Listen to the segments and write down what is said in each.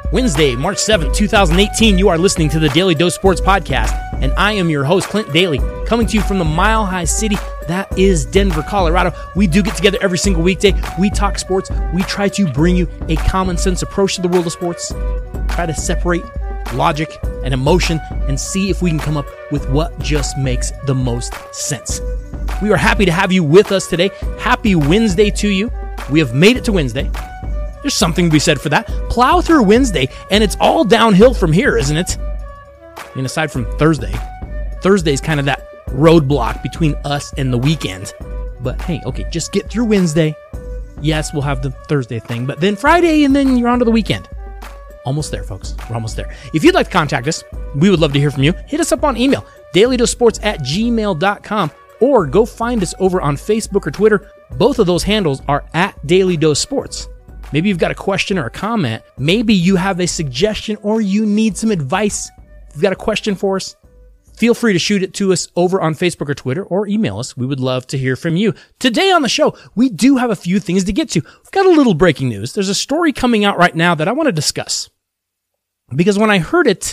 Wednesday, March 7th, 2018, you are listening to the Daily Dose Sports Podcast, and I am your host, Clint Daly, coming to you from the Mile High City that is Denver, Colorado. We do get together every single weekday. We talk sports. We try to bring you a common sense approach to the world of sports, try to separate logic and emotion and see if we can come up with what just makes the most sense. We are happy to have you with us today. Happy Wednesday to you. We have made it to Wednesday. There's something to be said for that. Plow through Wednesday, and it's all downhill from here, isn't it? I mean, aside from Thursday. Thursday's kind of that roadblock between us and the weekend. But hey, okay, just get through Wednesday. Yes, we'll have the Thursday thing, but then Friday, and then you're on to the weekend. Almost there, folks. We're almost there. If you'd like to contact us, we would love to hear from you. Hit us up on email, dailydosports@gmail.com, or go find us over on Facebook or Twitter. Both of those handles are @DailyDoseSports. Maybe you've got a question or a comment. Maybe you have a suggestion or you need some advice. If you've got a question for us, feel free to shoot it to us over on Facebook or Twitter or email us. We would love to hear from you. Today on the show, we do have a few things to get to. We've got a little breaking news. There's a story coming out right now that I want to discuss. Because when I heard it,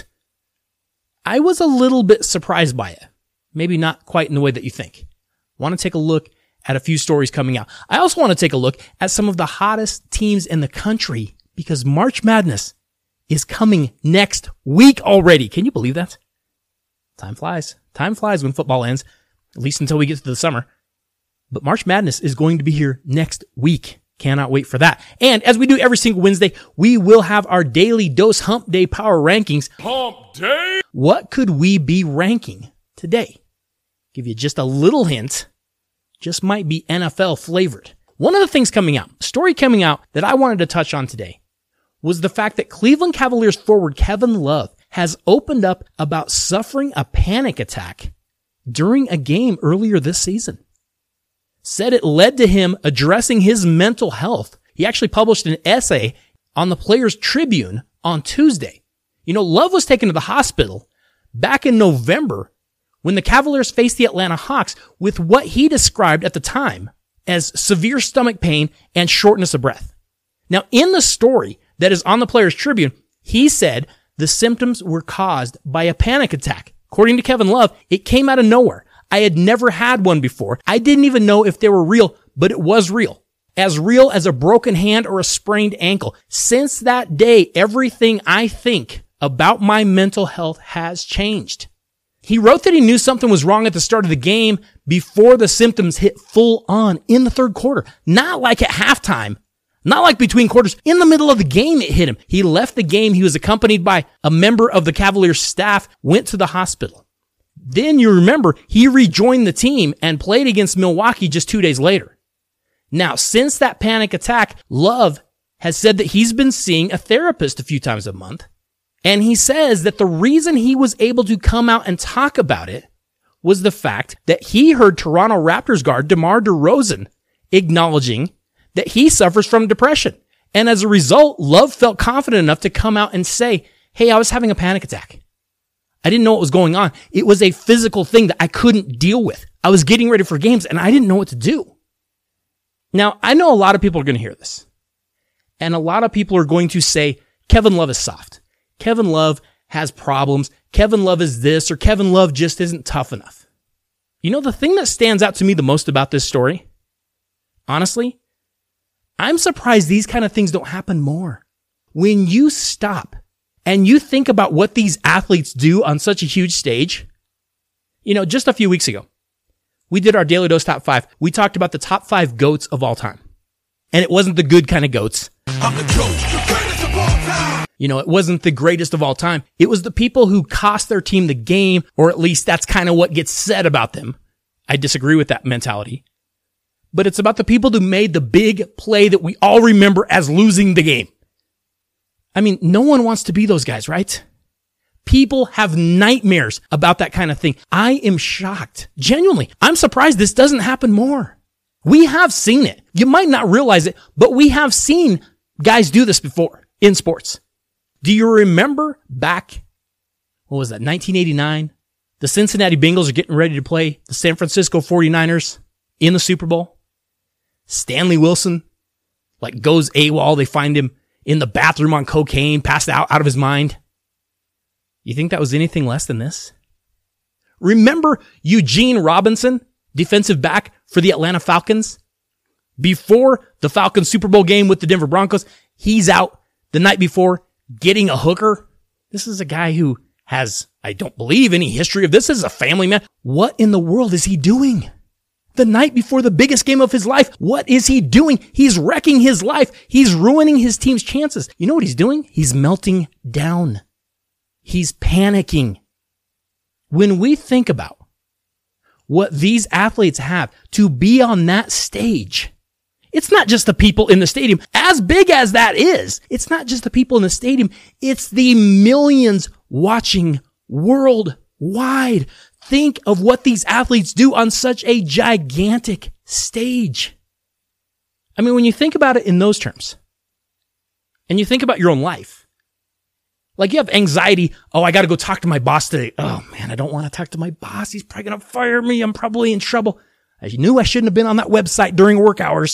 I was a little bit surprised by it. Maybe not quite in the way that you think. I want to take a look at a few stories coming out. I also want to take a look at some of the hottest teams in the country because March Madness is coming next week already. Can you believe that? Time flies. Time flies when football ends, at least until we get to the summer. But March Madness is going to be here next week. Cannot wait for that. And as we do every single Wednesday, we will have our Daily Dose Hump Day Power Rankings. Hump Day! What could we be ranking today? Give you just a little hint. Just might be NFL flavored. One of the things coming out, story coming out that I wanted to touch on today was the fact that Cleveland Cavaliers forward Kevin Love has opened up about suffering a panic attack during a game earlier this season. Said it led to him addressing his mental health. He actually published an essay on the Players Tribune on Tuesday. You know, Love was taken to the hospital back in November when the Cavaliers faced the Atlanta Hawks with what he described at the time as severe stomach pain and shortness of breath. Now, in the story that is on the Players Tribune, he said the symptoms were caused by a panic attack. According to Kevin Love, it came out of nowhere. I had never had one before. I didn't even know if they were real, but it was real. As real as a broken hand or a sprained ankle. Since that day, everything I think about my mental health has changed. He wrote that he knew something was wrong at the start of the game before the symptoms hit full on in the third quarter. Not like at halftime. Not like between quarters. In the middle of the game, it hit him. He left the game. He was accompanied by a member of the Cavaliers staff, went to the hospital. Then you remember he rejoined the team and played against Milwaukee just 2 days later. Now, since that panic attack, Love has said that he's been seeing a therapist a few times a month. And he says that the reason he was able to come out and talk about it was the fact that he heard Toronto Raptors guard DeMar DeRozan acknowledging that he suffers from depression. And as a result, Love felt confident enough to come out and say, hey, I was having a panic attack. I didn't know what was going on. It was a physical thing that I couldn't deal with. I was getting ready for games and I didn't know what to do. Now, I know a lot of people are going to hear this. And a lot of people are going to say, Kevin Love is soft. Kevin Love has problems. Kevin Love is this, or Kevin Love just isn't tough enough. You know, the thing that stands out to me the most about this story, honestly, I'm surprised these kind of things don't happen more. When you stop and you think about what these athletes do on such a huge stage, you know, just a few weeks ago, we did our Daily Dose Top 5. We talked about the top 5 GOATs of all time. And it wasn't the good kind of GOATs. I'm the GOAT, the greatest of all time. You know, it wasn't the greatest of all time. It was the people who cost their team the game, or at least that's kind of what gets said about them. I disagree with that mentality. But it's about the people who made the big play that we all remember as losing the game. I mean, no one wants to be those guys, right? People have nightmares about that kind of thing. I am shocked. Genuinely, I'm surprised this doesn't happen more. We have seen it. You might not realize it, but we have seen guys do this before in sports. Do you remember back, 1989? The Cincinnati Bengals are getting ready to play the San Francisco 49ers in the Super Bowl. Stanley Wilson, goes AWOL. They find him in the bathroom on cocaine, passed out of his mind. You think that was anything less than this? Remember Eugene Robinson, defensive back for the Atlanta Falcons? Before the Falcons Super Bowl game with the Denver Broncos, he's out the night before getting a hooker. This is a guy who has, I don't believe, any history of this. This is a family man. What in the world is he doing? The night before the biggest game of his life, what is he doing? He's wrecking his life. He's ruining his team's chances. You know what he's doing? He's melting down. He's panicking. When we think about what these athletes have to be on that stage, it's not just the people in the stadium. As big as that is, it's not just the people in the stadium. It's the millions watching worldwide. Think of what these athletes do on such a gigantic stage. I mean, when you think about it in those terms, and you think about your own life, like you have anxiety. Oh, I got to go talk to my boss today. Oh man, I don't want to talk to my boss. He's probably going to fire me. I'm probably in trouble. I knew I shouldn't have been on that website during work hours.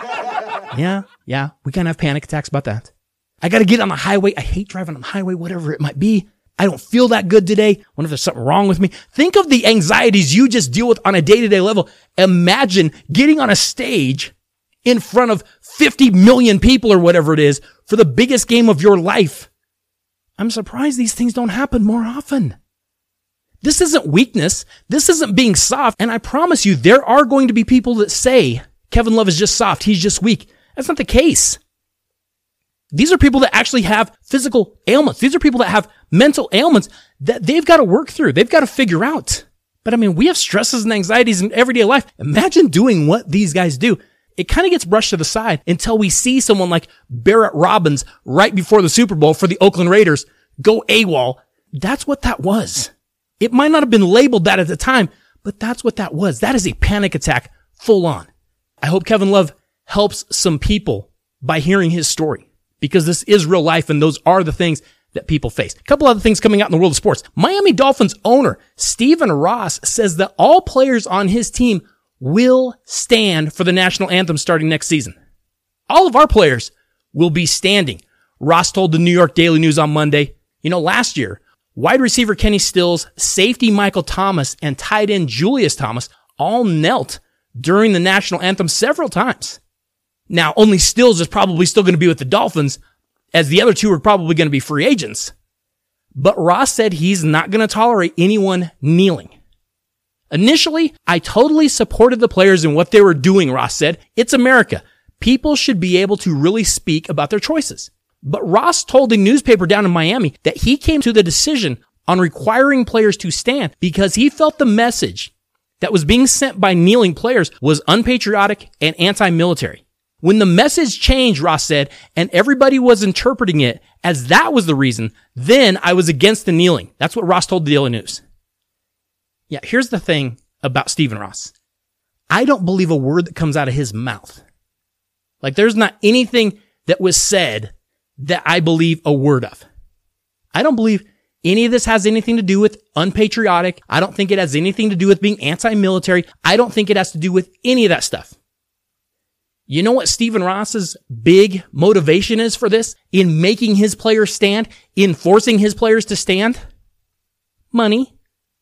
Yeah. We kind of have panic attacks about that. I got to get on the highway. I hate driving on the highway, whatever it might be. I don't feel that good today. Wonder if there's something wrong with me. Think of the anxieties you just deal with on a day-to-day level. Imagine getting on a stage in front of 50 million people or whatever it is for the biggest game of your life. I'm surprised these things don't happen more often. This isn't weakness. This isn't being soft. And I promise you, there are going to be people that say Kevin Love is just soft. He's just weak. That's not the case. These are people that actually have physical ailments. These are people that have mental ailments that they've got to work through. They've got to figure out. But I mean, we have stresses and anxieties in everyday life. Imagine doing what these guys do. It kind of gets brushed to the side until we see someone like Barrett Robbins right before the Super Bowl for the Oakland Raiders go AWOL. That's what that was. It might not have been labeled that at the time, but that's what that was. That is a panic attack full on. I hope Kevin Love helps some people by hearing his story, because this is real life and those are the things that people face. A couple other things coming out in the world of sports. Miami Dolphins owner Stephen Ross says that all players on his team will stand for the national anthem starting next season. All of our players will be standing. Ross told the New York Daily News on Monday, last year, wide receiver Kenny Stills, safety Michael Thomas, and tight end Julius Thomas all knelt during the national anthem several times. Now, only Stills is probably still going to be with the Dolphins, as the other two are probably going to be free agents. But Ross said he's not going to tolerate anyone kneeling. Initially, I totally supported the players in what they were doing, Ross said. It's America. People should be able to really speak about their choices. But Ross told a newspaper down in Miami that he came to the decision on requiring players to stand because he felt the message that was being sent by kneeling players was unpatriotic and anti-military. When the message changed, Ross said, and everybody was interpreting it as that was the reason, then I was against the kneeling. That's what Ross told the Daily News. Yeah, here's the thing about Stephen Ross. I don't believe a word that comes out of his mouth. Like, there's not anything that was said that I believe a word of. I don't believe any of this has anything to do with unpatriotic. I don't think it has anything to do with being anti-military. I don't think it has to do with any of that stuff. You know what Stephen Ross's big motivation is for this? In making his players stand? In forcing his players to stand? Money.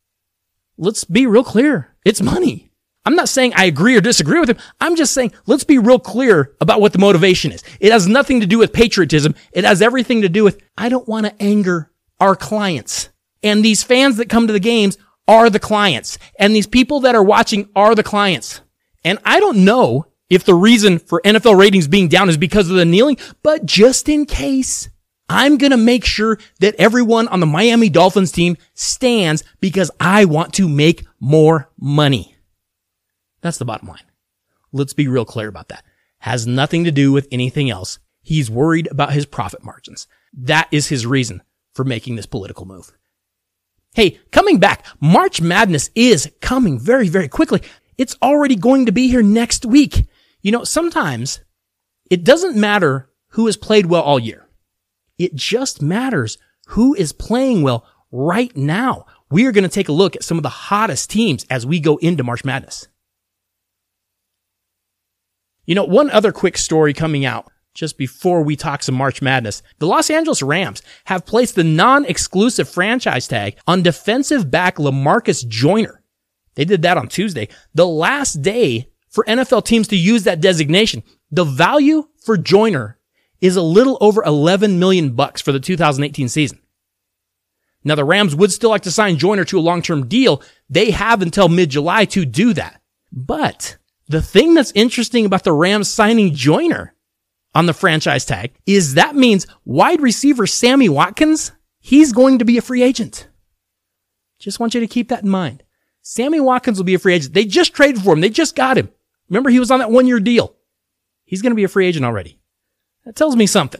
Let's be real clear. It's money. I'm not saying I agree or disagree with him. I'm just saying, let's be real clear about what the motivation is. It has nothing to do with patriotism. It has everything to do with, I don't want to anger our clients. And these fans that come to the games are the clients. And these people that are watching are the clients. And I don't know if the reason for NFL ratings being down is because of the kneeling, but just in case, I'm going to make sure that everyone on the Miami Dolphins team stands because I want to make more money. That's the bottom line. Let's be real clear about that. Has nothing to do with anything else. He's worried about his profit margins. That is his reason for making this political move. Hey, coming back, March Madness is coming very, very quickly. It's already going to be here next week. Sometimes it doesn't matter who has played well all year. It just matters who is playing well right now. We are going to take a look at some of the hottest teams as we go into March Madness. One other quick story coming out just before we talk some March Madness. The Los Angeles Rams have placed the non-exclusive franchise tag on defensive back LaMarcus Joyner. They did that on Tuesday, the last day for NFL teams to use that designation. The value for Joyner is a little over $11 million for the 2018 season. Now, the Rams would still like to sign Joyner to a long-term deal. They have until mid-July to do that. But the thing that's interesting about the Rams signing Joyner on the franchise tag is that means wide receiver Sammy Watkins, he's going to be a free agent. Just want you to keep that in mind. Sammy Watkins will be a free agent. They just traded for him. They just got him. Remember, he was on that 1-year deal. He's going to be a free agent already. That tells me something.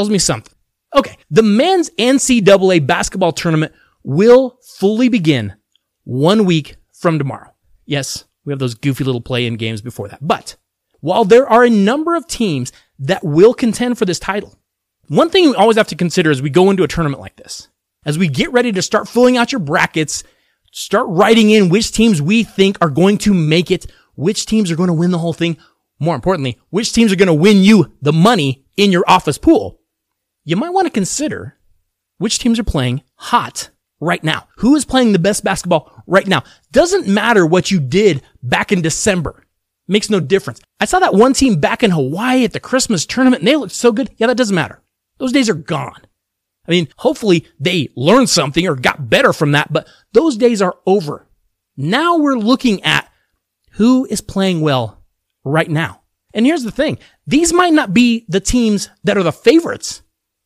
Okay, the men's NCAA basketball tournament will fully begin 1 week from tomorrow. Yes, we have those goofy little play-in games before that. But while there are a number of teams that will contend for this title, one thing we always have to consider as we go into a tournament like this, as we get ready to start filling out your brackets, start writing in which teams we think are going to make it, which teams are going to win the whole thing, more importantly, which teams are going to win you the money in your office pool, you might want to consider which teams are playing hot right now. Who is playing the best basketball right now? Doesn't matter what you did back in December. Makes no difference. I saw that one team back in Hawaii at the Christmas tournament and they looked so good. Yeah, that doesn't matter. Those days are gone. I mean, hopefully they learned something or got better from that, but those days are over. Now we're looking at who is playing well right now. And here's the thing. These might not be the teams that are the favorites,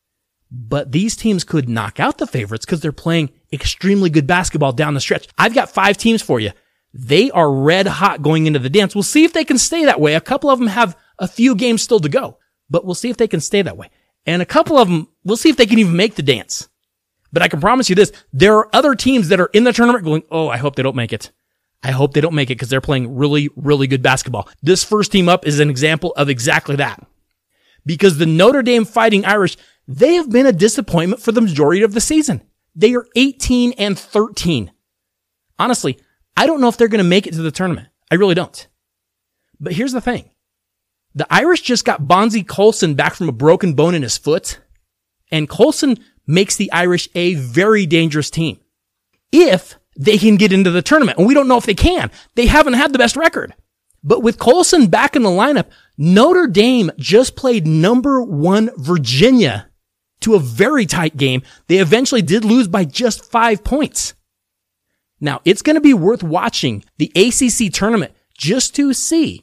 but these teams could knock out the favorites because they're playing extremely good basketball down the stretch. I've got 5 teams for you. They are red hot going into the dance. We'll see if they can stay that way. A couple of them have a few games still to go, but we'll see if they can stay that way. And a couple of them, we'll see if they can even make the dance. But I can promise you this, there are other teams that are in the tournament going, oh, I hope they don't make it. I hope they don't make it because they're playing really, really good basketball. This first team up is an example of exactly that. Because the Notre Dame Fighting Irish, they have been a disappointment for the majority of the season. They are 18-13. Honestly, I don't know if they're going to make it to the tournament. I really don't. But here's the thing. The Irish just got Bonzie Colson back from a broken bone in his foot, and Colson makes the Irish a very dangerous team if they can get into the tournament. And we don't know if they can. They haven't had the best record. But with Colson back in the lineup, Notre Dame just played number 1 Virginia to a very tight game. They eventually did lose by just 5 points. Now, it's going to be worth watching the ACC tournament just to see,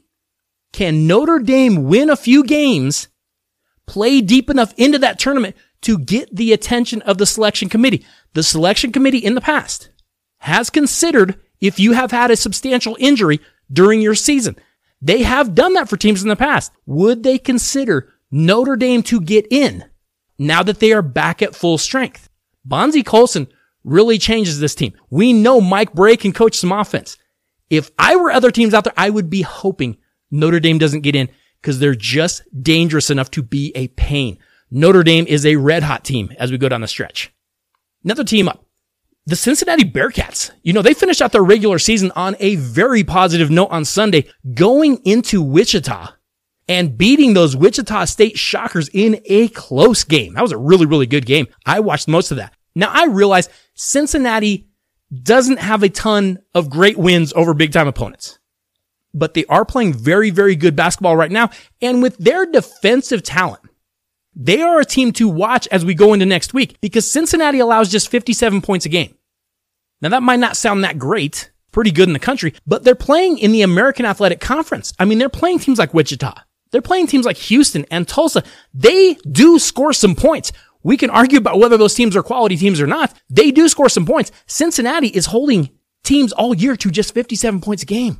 can Notre Dame win a few games, play deep enough into that tournament to get the attention of the selection committee. The selection committee in the past has considered if you have had a substantial injury during your season. They have done that for teams in the past. Would they consider Notre Dame to get in now that they are back at full strength? Bonzie Colson really changes this team. We know Mike Bray can coach some offense. If I were other teams out there, I would be hoping Notre Dame doesn't get in because they're just dangerous enough to be a pain. Notre Dame is a red hot team as we go down the stretch. Another team up, the Cincinnati Bearcats. You know, they finished out their regular season on a very positive note on Sunday, going into Wichita and beating those Wichita State Shockers in a close game. That was a really, really good game. I watched most of that. Now, I realize Cincinnati doesn't have a ton of great wins over big-time opponents, but they are playing very, very good basketball right now. And with their defensive talent, they are a team to watch as we go into next week because Cincinnati allows just 57 points a game. Now, that might not sound that great, pretty good in the country, but they're playing in the American Athletic Conference. I mean, they're playing teams like Wichita. They're playing teams like Houston and Tulsa. They do score some points. We can argue about whether those teams are quality teams or not. They do score some points. Cincinnati is holding teams all year to just 57 points a game.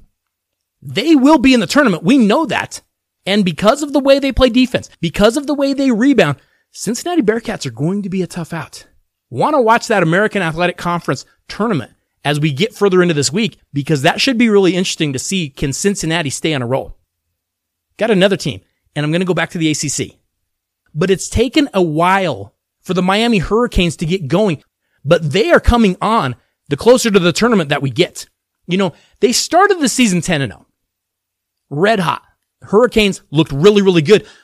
They will be in the tournament. We know that. And because of the way they play defense, because of the way they rebound, Cincinnati Bearcats are going to be a tough out. Want to watch that American Athletic Conference tournament as we get further into this week because that should be really interesting to see, can Cincinnati stay on a roll? Got another team, and I'm going to go back to the ACC. But it's taken a while for the Miami Hurricanes to get going, but they are coming on the closer to the tournament that we get. You know, they started the season 10-0. Red hot. Hurricanes looked really, really good,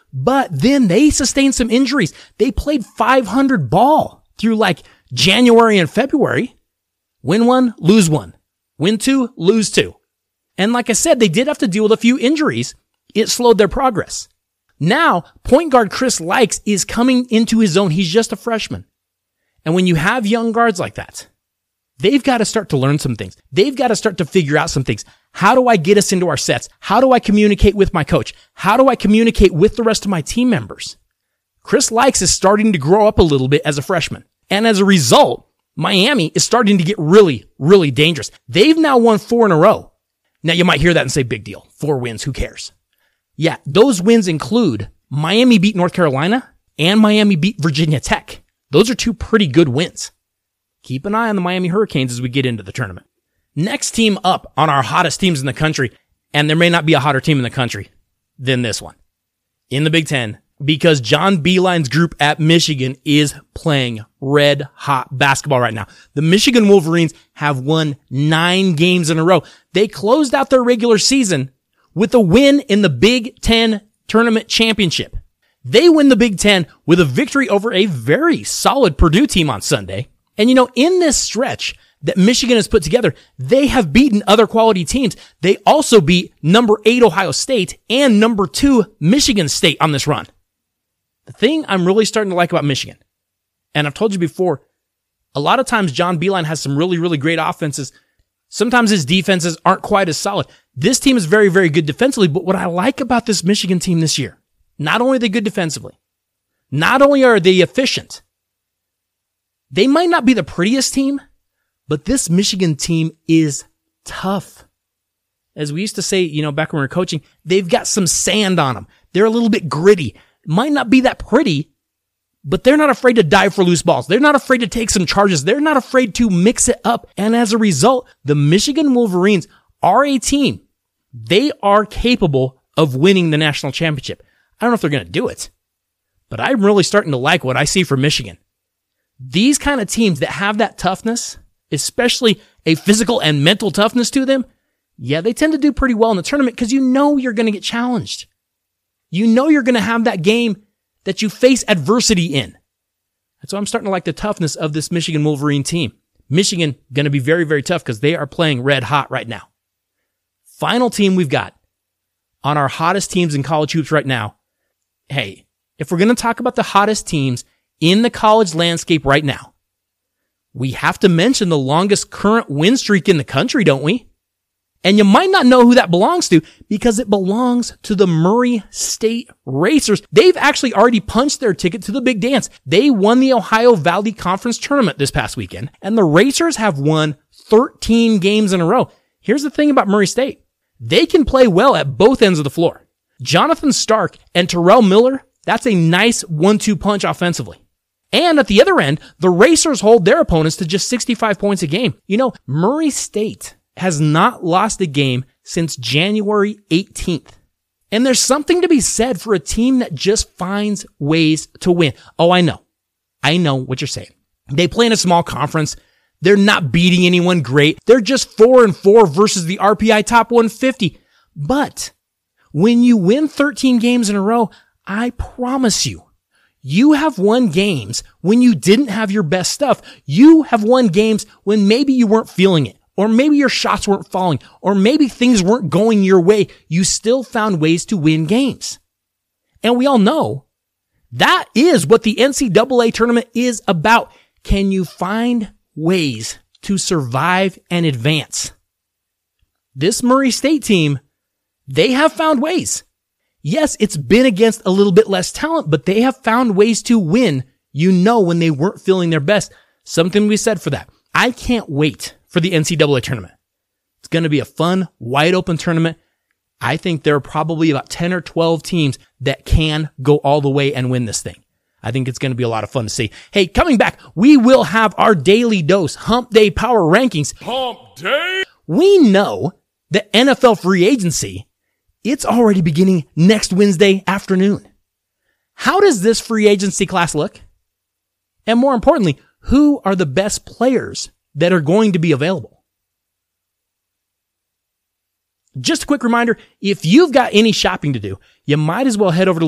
But then they sustained some injuries. They played 500 ball through like January and February. Win one, lose one. Win two, lose two. And like I said, they did have to deal with a few injuries. It slowed their progress. Now, point guard Chris Lykes is coming into his own. He's just a freshman. And when you have young guards like that, they've got to start to learn some things. They've got to start to figure out some things. How do I get us into our sets? How do I communicate with my coach? How do I communicate with the rest of my team members? Chris Lykes is starting to grow up a little bit as a freshman. And as a result, Miami is starting to get really, really dangerous. They've now won 4 in a row. Now you might hear that and say, big deal. 4 wins, who cares? Yeah, those wins include Miami beat North Carolina and Miami beat Virginia Tech. Those are 2 pretty good wins. Keep an eye on the Miami Hurricanes as we get into the tournament. Next team up on our hottest teams in the country, and there may not be a hotter team in the country than this one, in the Big Ten, because John Beilein's group at Michigan is playing red hot basketball right now. The Michigan Wolverines have won 9 games in a row. They closed out their regular season with a win in the Big Ten Tournament Championship. They win the Big Ten with a victory over a very solid Purdue team on Sunday. And in this stretch that Michigan has put together, they have beaten other quality teams. They also beat number 8 Ohio State and number 2 Michigan State on this run. The thing I'm really starting to like about Michigan, and I've told you before, a lot of times John Beilein has some really, really great offenses. Sometimes his defenses aren't quite as solid. This team is very, very good defensively, but what I like about this Michigan team this year, not only are they good defensively, not only are they efficient, they might not be the prettiest team, but this Michigan team is tough. As we used to say, back when we were coaching, they've got some sand on them. They're a little bit gritty. Might not be that pretty, but they're not afraid to dive for loose balls. They're not afraid to take some charges. They're not afraid to mix it up. And as a result, the Michigan Wolverines are a team. They are capable of winning the national championship. I don't know if they're going to do it, but I'm really starting to like what I see from Michigan. These kind of teams that have that toughness, especially a physical and mental toughness to them, yeah, they tend to do pretty well in the tournament because you're going to get challenged. You're going to have that game that you face adversity in. That's why I'm starting to like the toughness of this Michigan Wolverine team. Michigan going to be very, very tough because they are playing red hot right now. Final team we've got on our hottest teams in college hoops right now. Hey, if we're going to talk about the hottest teams in the college landscape right now, we have to mention the longest current win streak in the country, don't we? And you might not know who that belongs to because it belongs to the Murray State Racers. They've actually already punched their ticket to the big dance. They won the Ohio Valley Conference tournament this past weekend, and the Racers have won 13 games in a row. Here's the thing about Murray State. They can play well at both ends of the floor. Jonathan Stark and Terrell Miller, that's a nice 1-2 punch offensively. And at the other end, the Racers hold their opponents to just 65 points a game. Murray State has not lost a game since January 18th. And there's something to be said for a team that just finds ways to win. Oh, I know what you're saying. They play in a small conference. They're not beating anyone great. They're just 4-4 versus the RPI top 150. But when you win 13 games in a row, I promise you have won games when you didn't have your best stuff. You have won games when maybe you weren't feeling it. Or maybe your shots weren't falling, or maybe things weren't going your way. You still found ways to win games. And we all know that is what the NCAA tournament is about. Can you find ways to survive and advance? This Murray State team, they have found ways. Yes, it's been against a little bit less talent, but they have found ways to win, when they weren't feeling their best. Something to be said for that. I can't wait for the NCAA tournament. It's going to be a fun, wide open tournament. I think there are probably about 10 or 12 teams that can go all the way and win this thing. I think it's going to be a lot of fun to see. Hey, coming back, we will have our daily dose Hump Day Power Rankings. Hump Day! We know that NFL free agency, it's already beginning next Wednesday afternoon. How does this free agency class look? And more importantly, who are the best players that are going to be available? Just a quick reminder, if you've got any shopping to do, you might as well head over to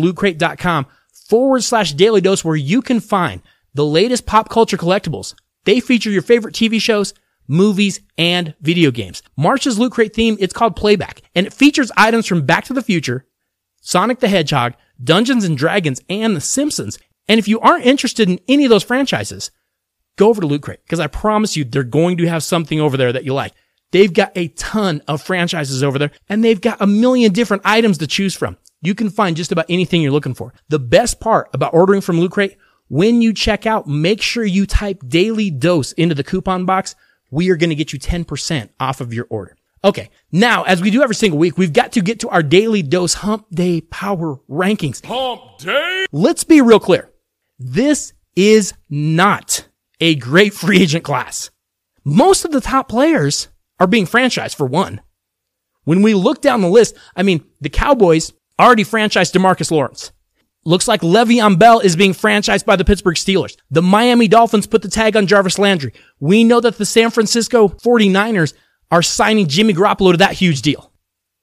lootcrate.com/Daily Dose where you can find the latest pop culture collectibles. They feature your favorite TV shows, movies, and video games. March's Loot Crate theme, it's called Playback, and it features items from Back to the Future, Sonic the Hedgehog, Dungeons and Dragons, and The Simpsons. And if you aren't interested in any of those franchises, go over to Loot Crate, because I promise you they're going to have something over there that you like. They've got a ton of franchises over there, and they've got a million different items to choose from. You can find just about anything you're looking for. The best part about ordering from Loot Crate, when you check out, make sure you type Daily Dose into the coupon box. We are going to get you 10% off of your order. Okay, now, as we do every single week, we've got to get to our Daily Dose Hump Day Power Rankings. Hump Day! Let's be real clear. This is not a great free agent class. Most of the top players are being franchised, for one. When we look down the list, the Cowboys already franchised DeMarcus Lawrence. Looks like Le'Veon Bell is being franchised by the Pittsburgh Steelers. The Miami Dolphins put the tag on Jarvis Landry. We know that the San Francisco 49ers are signing Jimmy Garoppolo to that huge deal.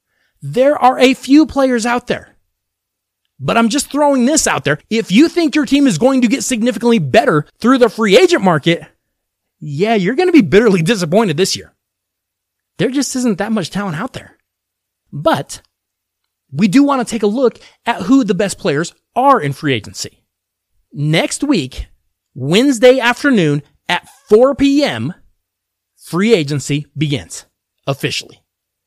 There are a few players out there. But I'm just throwing this out there. If you think your team is going to get significantly better through the free agent market, yeah, you're going to be bitterly disappointed this year. There just isn't that much talent out there. But we do want to take a look at who the best players are in free agency. Next week, Wednesday afternoon at 4 p.m., free agency begins officially.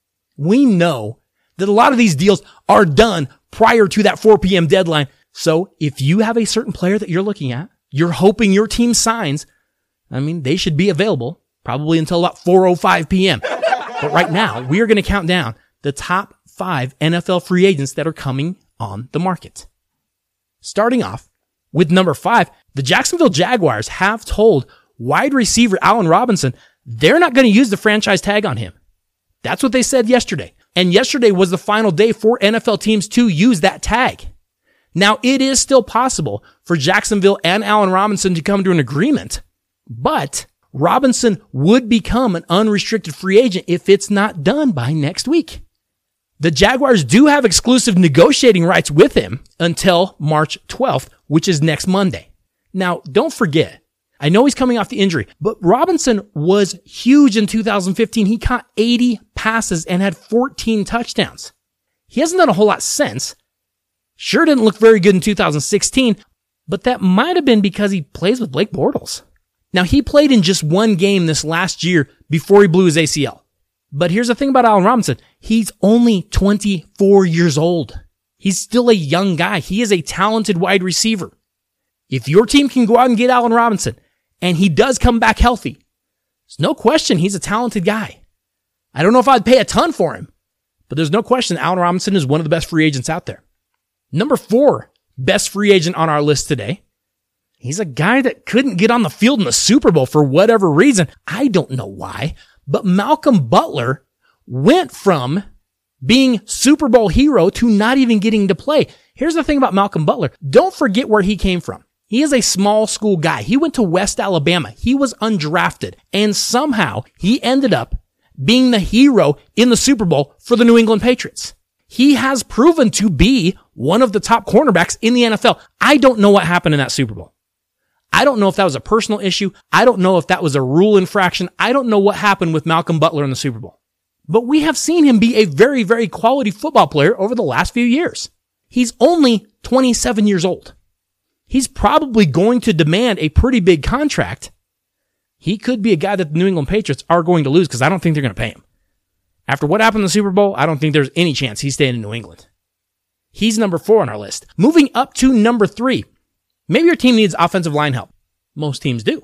We know that a lot of these deals are done prior to that 4 p.m. deadline. So if you have a certain player that you're looking at, you're hoping your team signs, they should be available probably until about 4:05 p.m. But right now, we are going to count down the top 5 NFL free agents that are coming on the market. Starting off with number 5, the Jacksonville Jaguars have told wide receiver Allen Robinson they're not going to use the franchise tag on him. That's what they said yesterday. And yesterday was the final day for NFL teams to use that tag. Now, it is still possible for Jacksonville and Allen Robinson to come to an agreement, but Robinson would become an unrestricted free agent if it's not done by next week. The Jaguars do have exclusive negotiating rights with him until March 12th, which is next Monday. Now, don't forget, I know he's coming off the injury, but Robinson was huge in 2015. He caught 80 passes and had 14 touchdowns. He hasn't done a whole lot since. Sure didn't look very good in 2016, but that might have been because he plays with Blake Bortles. Now, he played in just one game this last year before he blew his ACL. But here's the thing about Allen Robinson. He's only 24 years old. He's still a young guy. He is a talented wide receiver. If your team can go out and get Allen Robinson, and he does come back healthy, there's no question he's a talented guy. I don't know if I'd pay a ton for him, but there's no question Allen Robinson is one of the best free agents out there. Number 4, best free agent on our list today. He's a guy that couldn't get on the field in the Super Bowl for whatever reason. I don't know why, but Malcolm Butler went from being Super Bowl hero to not even getting to play. Here's the thing about Malcolm Butler. Don't forget where he came from. He is a small school guy. He went to West Alabama. He was undrafted, and somehow he ended up being the hero in the Super Bowl for the New England Patriots. He has proven to be one of the top cornerbacks in the NFL. I don't know what happened in that Super Bowl. I don't know if that was a personal issue. I don't know if that was a rule infraction. I don't know what happened with Malcolm Butler in the Super Bowl. But we have seen him be a very, very quality football player over the last few years. He's only 27 years old. He's probably going to demand a pretty big contract. He could be a guy that the New England Patriots are going to lose because I don't think they're going to pay him. After what happened in the Super Bowl, I don't think there's any chance he's staying in New England. He's number 4 on our list. Moving up to number 3. Maybe your team needs offensive line help. Most teams do.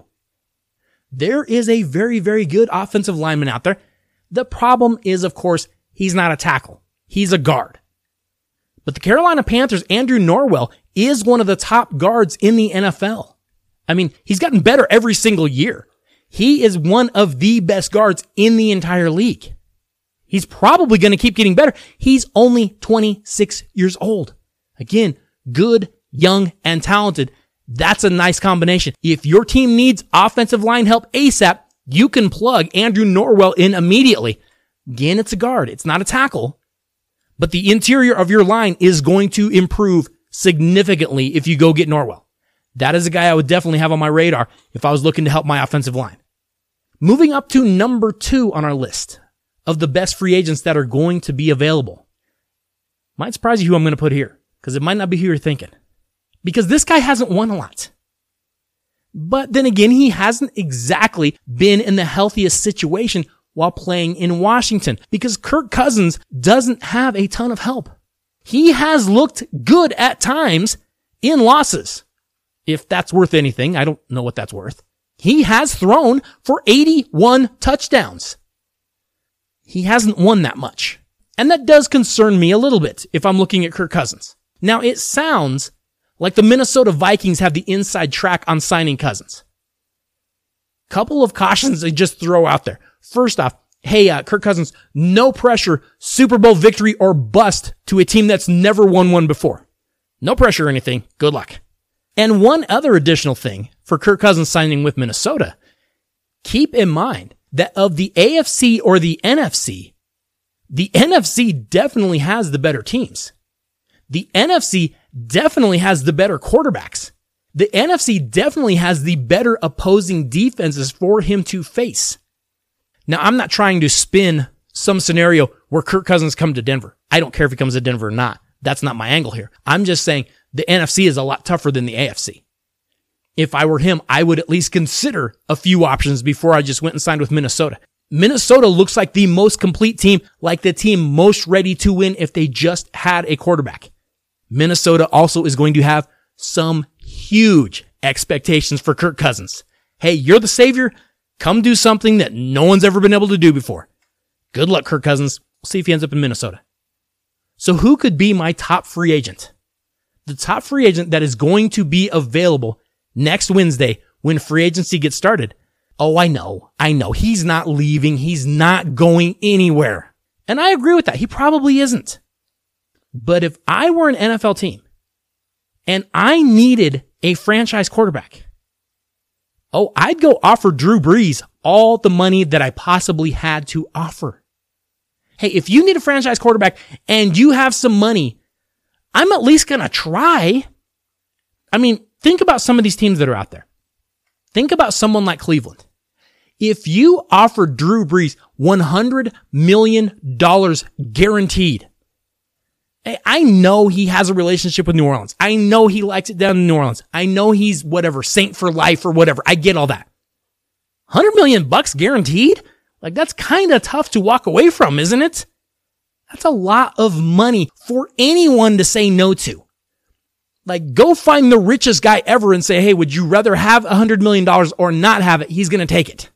There is a very, very good offensive lineman out there. The problem is, of course, he's not a tackle. He's a guard. But the Carolina Panthers' Andrew Norwell is one of the top guards in the NFL. He's gotten better every single year. He is one of the best guards in the entire league. He's probably going to keep getting better. He's only 26 years old. Again, good, young, and talented. That's a nice combination. If your team needs offensive line help ASAP, you can plug Andrew Norwell in immediately. Again, it's a guard. It's not a tackle. But the interior of your line is going to improve significantly if you go get Norwell. That is a guy I would definitely have on my radar if I was looking to help my offensive line. Moving up to number 2 on our list of the best free agents that are going to be available. Might surprise you who I'm going to put here, because it might not be who you're thinking. Because this guy hasn't won a lot. But then again, he hasn't exactly been in the healthiest situation while playing in Washington, because Kirk Cousins doesn't have a ton of help. He has looked good at times in losses. If that's worth anything, I don't know what that's worth. He has thrown for 81 touchdowns. He hasn't won that much. And that does concern me a little bit if I'm looking at Kirk Cousins. Now, it sounds like the Minnesota Vikings have the inside track on signing Cousins. Couple of cautions they just throw out there. First off, hey, Kirk Cousins, no pressure, Super Bowl victory or bust to a team that's never won one before. No pressure or anything. Good luck. And one other additional thing for Kirk Cousins signing with Minnesota, keep in mind that of the AFC or the NFC definitely has the better teams. The NFC definitely has the better quarterbacks. The NFC definitely has the better opposing defenses for him to face. Now, I'm not trying to spin some scenario where Kirk Cousins comes to Denver. I don't care if he comes to Denver or not. That's not my angle here. I'm just saying the NFC is a lot tougher than the AFC. If I were him, I would at least consider a few options before I just went and signed with Minnesota. Minnesota looks like the most complete team, like the team most ready to win if they just had a quarterback. Minnesota also is going to have some huge expectations for Kirk Cousins. Hey, you're the savior. Come do something that no one's ever been able to do before. Good luck, Kirk Cousins. We'll see if he ends up in Minnesota. So who could be my top free agent? The top free agent that is going to be available next Wednesday when free agency gets started. Oh, I know. He's not leaving. He's not going anywhere. And I agree with that. He probably isn't. But if I were an NFL team and I needed a franchise quarterback, I'd go offer Drew Brees all the money that I possibly had to offer. Hey, if you need a franchise quarterback and you have some money, I'm at least going to try. I mean, think about some of these teams that are out there. Think about someone like Cleveland. If you offer Drew Brees $100 million guaranteed, hey, I know he has a relationship with New Orleans. I know he likes it down in New Orleans. I know he's whatever, saint for life or whatever. I get all that. $100 million guaranteed? Like, that's kind of tough to walk away from, isn't it? That's a lot of money for anyone to say no to. Like, go find the richest guy ever and say, hey, would you rather have $100 million or not have it? He's going to take it.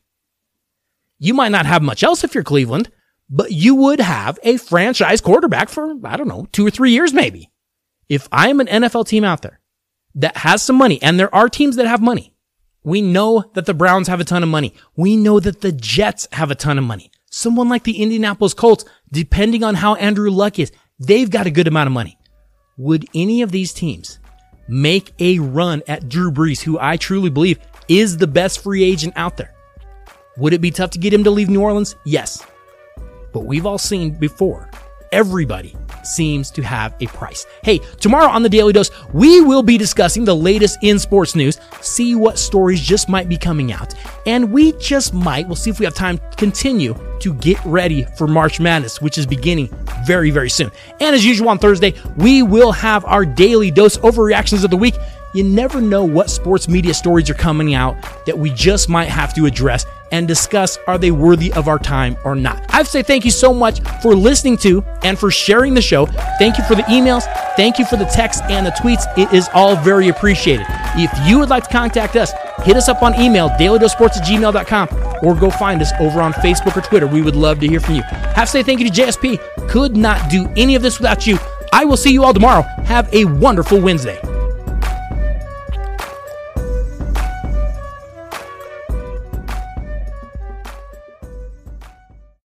You might not have much else if you're Cleveland, but you would have a franchise quarterback for, 2 or 3 years maybe. If I'm an NFL team out there that has some money, and there are teams that have money, we know that the Browns have a ton of money. We know that the Jets have a ton of money. Someone like the Indianapolis Colts, depending on how Andrew Luck is, they've got a good amount of money. Would any of these teams make a run at Drew Brees, who I truly believe is the best free agent out there? Would it be tough to get him to leave New Orleans? Yes. But we've all seen before, everybody seems to have a price. Hey, tomorrow on the Daily Dose, we will be discussing the latest in sports news, see what stories just might be coming out, and we'll see if we have time to continue to get ready for March Madness, which is beginning very, very soon. And as usual on Thursday, we will have our Daily Dose overreactions of the week. You never know what sports media stories are coming out that we just might have to address and discuss, are they worthy of our time or not. I have to say thank you so much for listening to and for sharing the show. Thank you for the emails. Thank you for the texts and the tweets. It is all very appreciated. If you would like to contact us, hit us up on email, dailydosesports@gmail.com, or go find us over on Facebook or Twitter. We would love to hear from you. Have to say thank you to JSP. Could not do any of this without you. I will see you all tomorrow. Have a wonderful Wednesday.